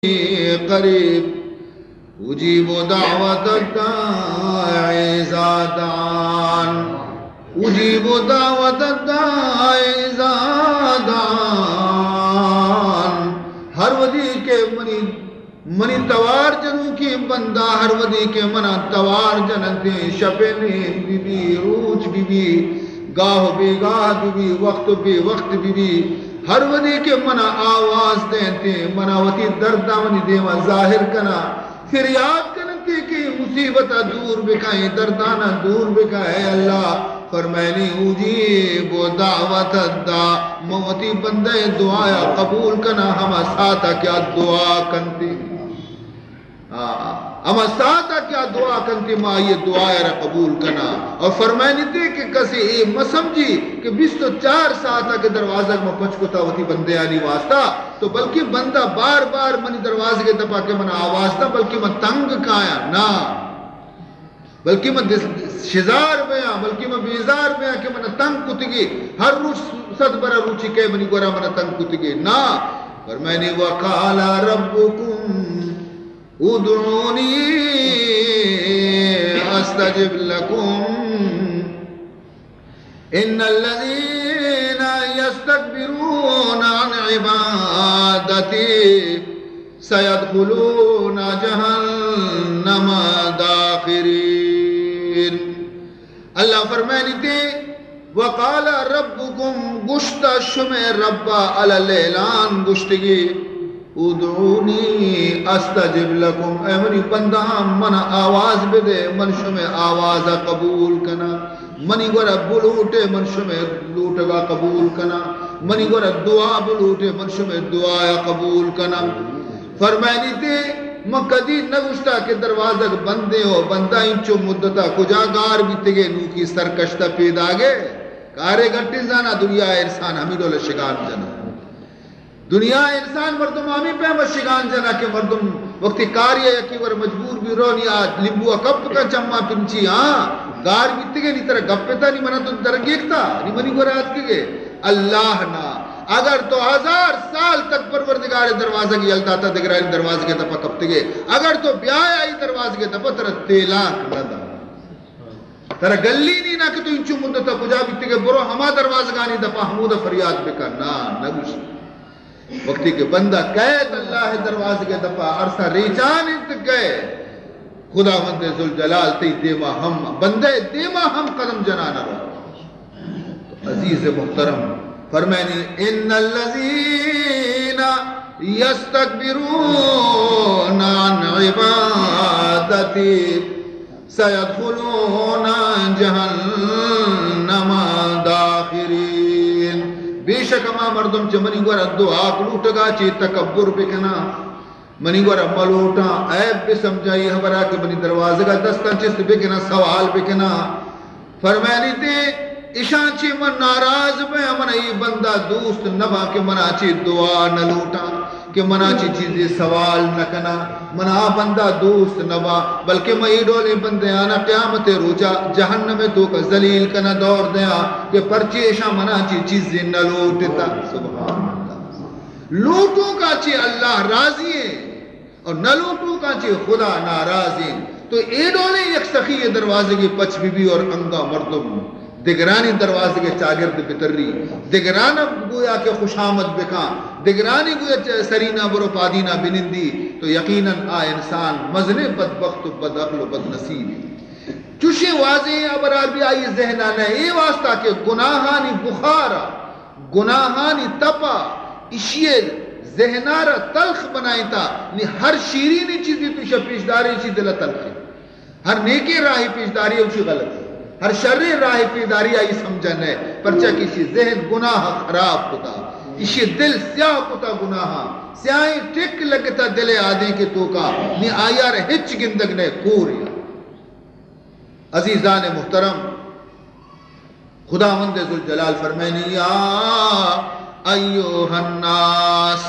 قریب اجیب دعوت الداعی اذا دعان اجیب دعوت الداعی اذا دعان ہر ودی کے منی توار جنوں کی بندہ ہر ودی کے منا توار جنتے شپنے بی بی روچ بی بی گاہ بی گاہ بی بی وقت بی وقت بی بی ہر ودی کے منا آواز دیتے منا وتی دردہ منی دیما ظاہر کنا پھر یاد کرتے کہ مصیبت دور بکائیں دردانہ دور بکائیں اللہ فرمائنی اجیب دعوت الدا موتی بندے دعایا قبول کنا ہما ساتا کیا دعا کنتی اما ساتا کیا دعا کنتی ما یہ دعا را قبول کنا اور فرمائنی تھے کہ کسی اے مسمجھی کہ 24 ساتا کے دروازہ میں پچ کو تاوتی بندے آنی واسطہ تو بلکہ بندہ بار بار منی دروازے کے دپا کے منا آواز تھا بلکہ میں تنگ کایا نا بلکہ میں شزار بیا بلکہ میں بیزار بیا کہ میں تنگ کتگی ہر روچ صد برا روچی کہ منی گورا میں تنگ کتگی نا فرمائنی وقال ربکم ادعونی استجب لکم ان الذین یستکبرون عن عبادتی سیدخلون جہنم داخرین اللہ فرمائنی تھے وقال ربکم گشت شم ربا علی الاعلان گشتگی ادعونی استجب لکم اے منی بندہ من آواز بدے من شم آواز قبول کنا منی گورا بلوٹے من شم لوٹگا قبول کنا منی گورا دعا بلوٹے من شم دعا قبول کنا فرمائنی تھے مکدی نگشتا کے دروازہ بندے ہو بندہ انچو مدتا کجا گار بھی تگے نو کی سرکشتا پیدا گے کارے گھٹی زانا دنیا انسان ہمیں دولے شگان جنا دنیا انسان مردم آمی پہ شگان جنا کہ مردم وقتی کاری ہے یکی ور مجبور بھی رونی آج لمبو کپ کا چمہ پنچی ہاں گار بھی تگے نہیں طرح گپتا نہیں منا تو درگیکتا نہیں منی کو رات کے اللہ نا اگر تو 1000 سال تک پروردگار دروازہ کی یلتا تھا دگرانی دروازے کے دپا کب تگے اگر تو بیائی آئی دروازے کے دپا ترہ تیلاک لدا ترہ گلی نہیں نا کہ تو انچو مدتا کجا بھی تگے برو ہما دروازہ گانی دپا حمود فریاد بکا نا نگوش وقتی کہ بندہ قید اللہ دروازے کے دپا عرصہ ریچان انت گئے خدا مند ذوالجلال تی دیما ہم بندے دیما ہم قدم جنانا رہا عزیز محترم فرمائنی ان الذین یستکبرون عن عبادتی سیدخلون جہنم داخرین بے شک اما مردم چھ منی گورا دعا کلوٹگا چی تکبر بکنا منی گورا ملوٹا عیب بھی سمجھائی حبرا کہ منی دروازہ کا دستان چست بکنا سوال بکنا فرمائنی تے اشان چی من ناراض میں منا یہ بندہ دوست نبا کہ منا چی دعا نہ لوٹا کہ منا چی چیزیں سوال نہ کنا منا بندہ دوست نبا بلکہ میں یہ ڈولے بندے آنا قیامت روچا جہنم میں تو کا ذلیل کنا دور دیا کہ پرچی اشان منا چی چیزیں نہ لوٹتا سبحان اللہ لوٹوں کا چی اللہ راضی ہے اور نہ لوٹوں کا چی خدا ناراضی تو یہ ڈولے یک سخی دروازے کی پچ بی بی اور انگا مردم دگرانی دروازے کے چاگرد بتری دگرانا گویا کہ خوش آمد بکا دگرانی گویا سرینا برو پادینا بنندی تو یقیناً انسان مزن بدبخت و بدعقل و بدنصیبی چوشی واضح ابرار بھی آئی ذہنانا اے واسطہ کہ گناہانی بخارا گناہانی تپا اشیے ذہنارا تلخ بنائی تا ہر شیرینی چیزی تو پیشداری چیز دل تلخ ہے ہر نیکی راہی پیشداری اسی غلط ہے ہر شر راہ پیداری آئی سمجھن ہے پرچہ کسی ذہن گناہ خراب کتا اسی دل سیاہ کتا گناہ سیاہی ٹک لگتا دل آدھیں کے تو کا نی آیا رہ ہچ گندگ نے کوریا عزیزان محترم خدا مند ذوالجلال فرمائنی یا ایوہ الناس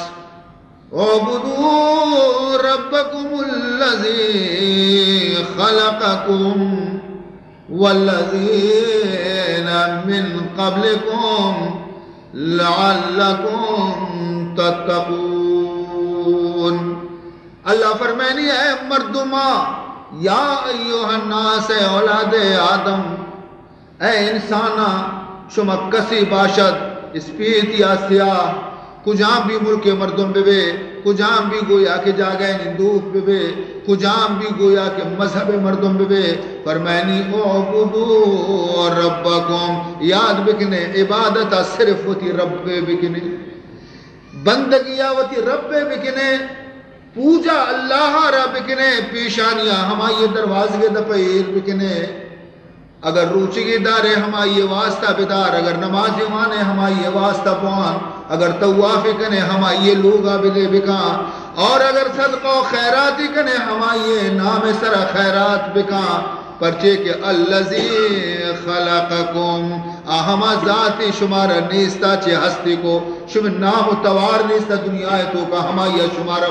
عبدوا ربکم الذی خلقکم والذین من قبلکم لعلکم تتقون اللہ فرمانی اے مردما یا ایوہ الناس اے اولاد آدم اے انسانا شما کسی باشد اسپیت یا سیاہ کجام بھی ملک مردم بے کجام بھی گویا کہ جاگئے نندوک بے کجام بھی گویا کہ مذہب مردم بے فرمانی اعبدو ربکم یاد بکنے عبادت صرف ہوتی رب بکنے بندگیہ ہوتی رب بکنے پوجا اللہ را بکنے پیشانیاں ہمائی دروازے دپیر بکنے اگر روچگی دارے ہمائی واسطہ بدار اگر نمازی مانے ہمائی واسطہ پوان اگر توافی کنے ہمائی لوگا بلے بکان اور اگر صدقہ و خیراتی کنے ہمائی نام سر خیرات بکان پرچے کہ اللذی خلقکم ہما ذاتی شمارا نیستا چے ہستی کو شم نام و توار نیستا دنیا تو کا ہمائی شمارا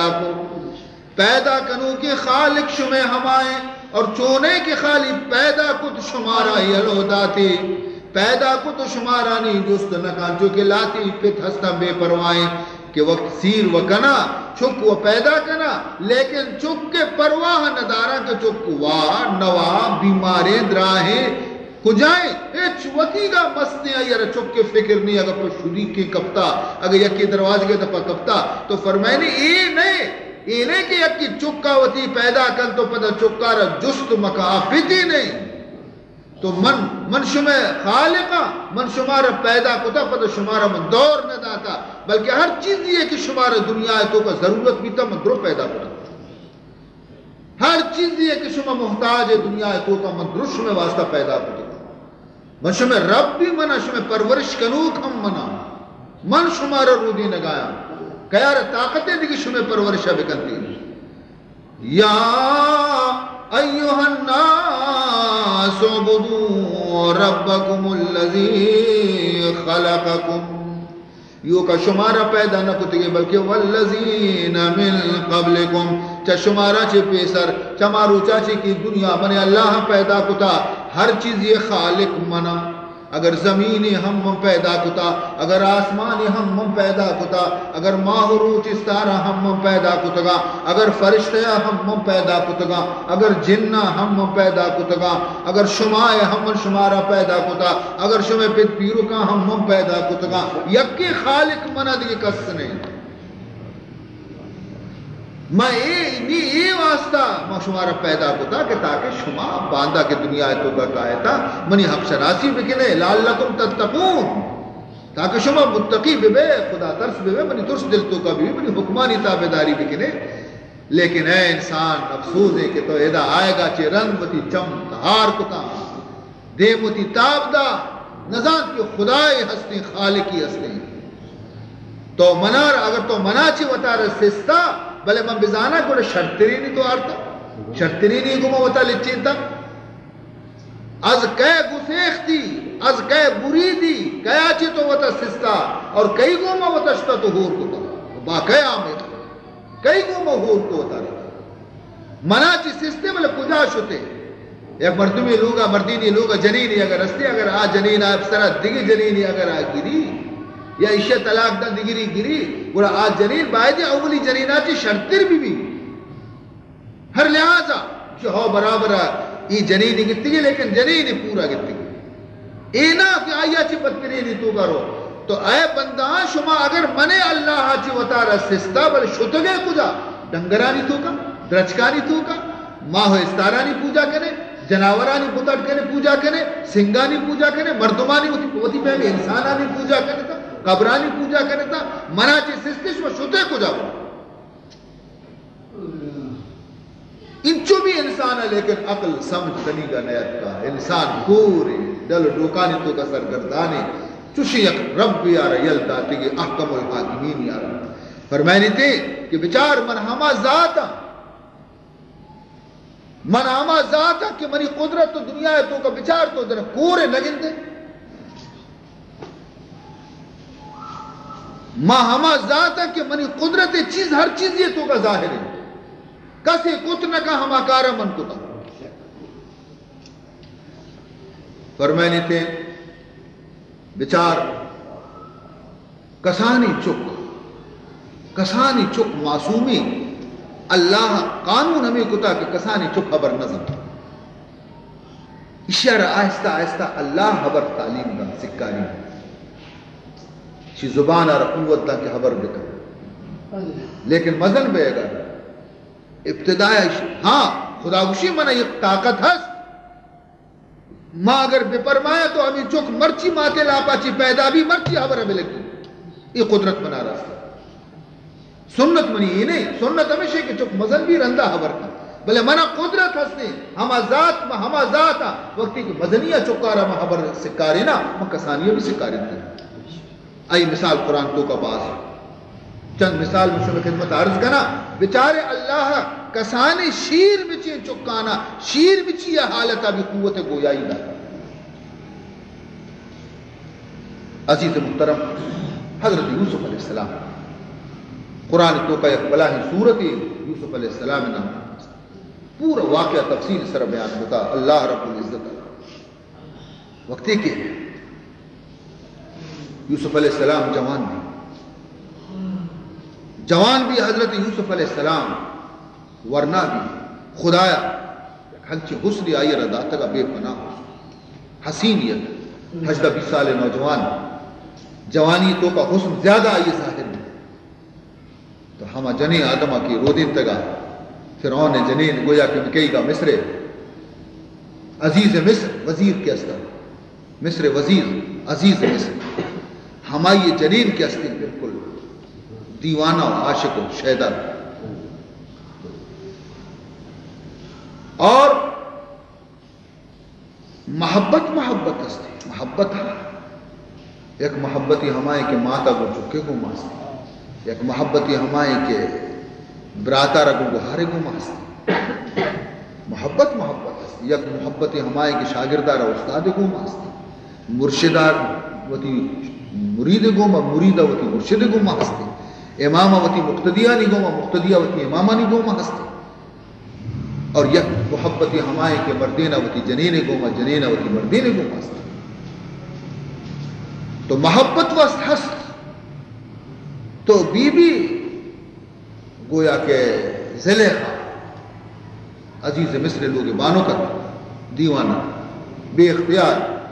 پیدا کنو کے خالق شمیں ہمائیں اور چونے کے خالی پیدا کت شمارا یلو داتی پیدا کت شمارا نہیں جست نکان جو کہ لاتی پت ہستا بے پروائیں کہ وقت سیر و کنا چک و پیدا کنا لیکن چک کے پرواہ ندارا کہ چک وا نوا بیماریں دراہیں کجائیں اچ وکی گا مستے ہیں یار چک کے فکر نہیں اگر پر شریک کے کپتا اگر یکی دروازے کے دپا کپتا تو فرمائنی اے نہیں کہ یکی چکا وتی پیدا کن تو پتہ چکا را جست مکافتی نہیں تو من شمع خالقہ من شمارا پیدا کتا پتہ شمارا من دور نہ داتا بلکہ ہر چیز یہ کہ شمارا دنیا تو کا ضرورت بھی تا من درو پیدا کتا ہر چیز یہ کہ شمع محتاج دنیا تو کا من درو شمع واسطہ پیدا کتا من شمع رب بھی منا شمع پرورش کنوک ہم منا من شمارا رودی نگایا کیا رہا طاقتیں دیکھ شمع پرورشہ بکنتی یا ایوہ الناس عبدو ربکم اللذی خلقکم یوں کا شمارہ پیدا نہ کتے گئے بلکہ والذین من قبلکم چا شمارہ چے پیسر چا مارو چاچے کی دنیا بنے اللہ پیدا کتا ہر چیز یہ خالق منا اگر زمینی ہم پیدا کتا اگر آسمانی ہم پیدا کتا اگر ماہ روچ استارہ ہم پیدا کتگا اگر فرشتہ ہم پیدا کتگا اگر جنہ ہم پیدا کتگا اگر شمائے ہم شمارہ پیدا کتا اگر شمع پت پیرو کا ہم پیدا کتگا یکی خالق منا دی کس نے میں اے واسطہ میں شمارا پیدا کتا کہ تاکہ شما باندھا کے دنیا تو کا کائتا منی حق شناسی بکنے لعلکم تتقون تاکہ شما متقی بے خدا ترس بے منی ترس دل تو کا بھی منی حکمانی تابداری بکنے لیکن اے انسان افسوس ہے کہ تو ایدہ آئے گا چے رنگ متی چم تہار کتا دے متی تاب دا نظام کی خدای ہستی خالقی ہستی تو منار اگر تو منا چی وطا رسستا بلے من بزانا کوڑے شرطری نہیں تو آرتا شرطری نہیں گمہ وطا لچیتا از کئے گسیختی از کئے بری دی کیا چی تو وطا سستا اور کئی گمہ وطا شتا تو ہور کتا باقی آمد کئی گمہ ہور کو وطا رہتا منا چی سستے بلے کجا شتے ایک مردمی لوگا مردینی لوگا جنینی اگر رستے اگر آ جنین آب سرہ دیگی جنینی اگر آ گری یا عشہ طلاق دا دیگری گری گوڑا آج جنین باید اولی جنیناتی شرطر بھی ہر لحاظا کہ ہو برابر ای جنینی گتی گی لیکن جنینی پورا گتی گی اینا کہ آیا چی بدترینی تو کرو تو اے بندہ شما اگر منے اللہ چی وطارہ سستا بل شتگے کجا ڈنگرانی تو کا درچکانی تو کا ماہ استارانی پوجا کرے جناورانی بتٹ کرے پوجا کرے سنگانی پوجا کرے مردمانی وطی پہلے انسانانی پوجا کرے تھا قبرانی پوجا کرے تھا منا چی سستش و شتے کو جاؤ انچو بھی انسان ہے لیکن عقل سمجھ تنی کا نیت کا انسان پورے دل ڈوکانی تو کا سرگردانی چوشی یک رب بھی آ رہا یل داتی کہ احکم الحاکمین آ رہا فرمائنی تھی کہ بچار منہما ذاتا منہما ذاتا کہ منی قدرت تو دنیا ہے تو کا بچار تو در کورے لگن دے ماں ہما ذات ہے کہ منی قدرت چیز ہر چیز یہ تو کا ظاہر ہے کسی کتنا کا ہما کارا من کتا فرمائنی تھے بچار کسانی چک معصومی اللہ قانون ہمیں کتا کہ کسانی چک خبر نظم اشارہ آہستہ آہستہ اللہ خبر تعلیم دا سکاری شی زبان اور قوت دا کہ خبر بکر لیکن مزن بے اگر ابتدائی ہاں خدا گوشی منہ یہ طاقت ہست ماں اگر بے پرمایا تو ہمیں چک مرچی ماں کے لاپا چی پیدا بھی مرچی خبر ہمیں لگی یہ قدرت بنا رہا سنت منی یہ نہیں سنت ہمیشہ کہ چک مزن بھی رندہ خبر کا بلے منع قدرت ہستے ہما ذات ما ہما ذاتا وقتی کہ مزنیہ چکارا ما خبر سکاری نا ما کسانیہ بھی سکاری دے آئی مثال قرآن تو کا پاس چند مثال میں شما خدمت عرض کرنا بیچارے اللہ کسانی شیر بچی چکانا شیر بچی یہ حالتا بھی قوت گویائی دا عزیز محترم حضرت یوسف علیہ السلام قرآن تو کا ایک بلاہی صورت یوسف علیہ السلام نے پورا واقعہ تفصیل سر بیان ہوتا اللہ رب العزت وقتی کے یوسف علیہ السلام جوان بھی حضرت یوسف علیہ السلام ورنہ بھی خدایا ہنچی حسنی آئی ردا تک بے پناہ حسینیت حجدہ 20 سال نوجوان جوانی تو کا حسن زیادہ آئی ظاہر تو ہما جنی آدمہ کی رودین تگا فرعون نے جنین گویا کہ مکئی کا مصر عزیز مصر وزیر کے استر مصر وزیر عزیز مصر ہمائی یہ جنین کے استر بالکل دیوانہ و عاشق و شیدہ اور محبت استر محبت ایک محبتی ہمائے کے ماتا کو چکے کو ماستے ایک محبتی ہمائے کے براتا رگو گہارے کو ماستے محبت است یک محبتی ہمائے کے شاگردار استاد کو ماستے مرشدار وتی مرید کو مریدہ وتی مرشد کو ماستے امامہ وتی مقتدیانی کو مقتدیہ وتی امامانی کو ماستے اور یک محبتی ہمائے کے مردینہ وتی جنینے کو جنینہ وتی مردینے کو ماستے تو محبت وست ہست تو بی بی گویا کہ زلیخا عزیز مصر لوگ بانو کا دیوانہ بے اختیار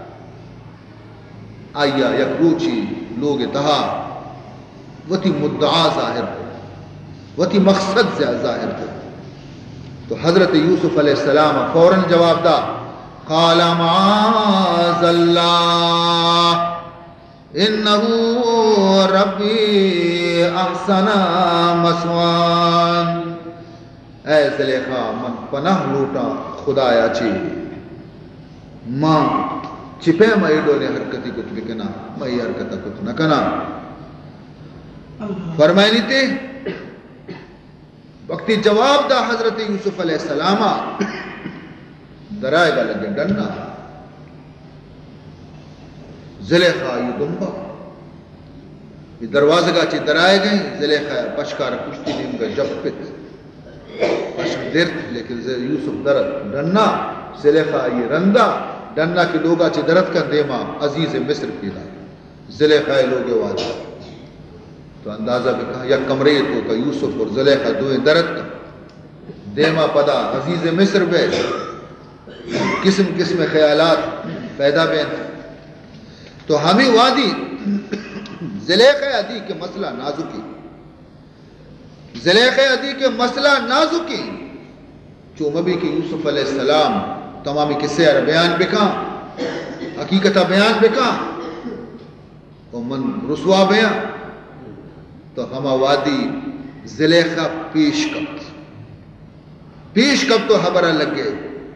آیا یک روچی لوگ تہا وتی مدعا ظاہر ہو وتی مقصد ظاہر ہو تو حضرت یوسف علیہ السلام فوراً جواب دا قال معاذ اللہ انہو ربی احسن مسوان اے زلیخا من پناہ لوٹا خدایا چی ماں چپے مائیڈو نے حرکتی کچھ بکنا مائی حرکتا کچھ نکنا فرمائنی تے وقتی جواب دا حضرت یوسف علیہ السلام درائے گا لگے ڈننا زلیخا یہ دنبا یہ دروازہ کا چی درائے گئے زلیخا پشکار کشتی دیم کا جب پت پشک درد لیکن یوسف درد ڈننا زلیخا یہ رندہ ڈننا کی لوگا چی درد کا دیما عزیز مصر پیدا زلیخا لوگے واجہ تو اندازہ بھی کہا یا کمرے تو کا یوسف اور زلیخا دوئے درد کا دیما پدا عزیز مصر بے قسم قسم خیالات پیدا بین تو ہمیں وادی زلیخہ عدی کے مسئلہ نازکی زلیخہ عدی کے مسئلہ نازکی چومبی کی یوسف علیہ السلام تمامی قصے بیان بکا حقیقتہ بیان بکا ومن رسوا بیان تو ہما وادی زلیخہ پیش کب تو خبرہ لگے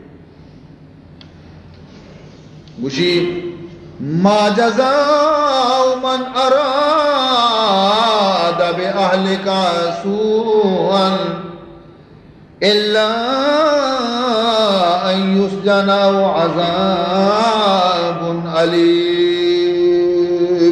مجھے ما جزاء من اراد بأهلك سوءا الا ان يسجن او عذاب علیم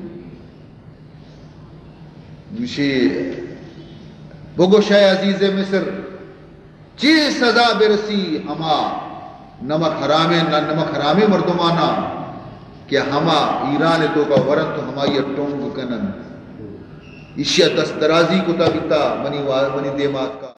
مشی بگوش ہے عزیز مصر چی سزا برسی ہما نمک حرامے مردمانا کہ ہما ایران تو کا ورن تو ہما یہ ٹونگ کنن اشیاء دست درازی کو تابتا منی دیمات کا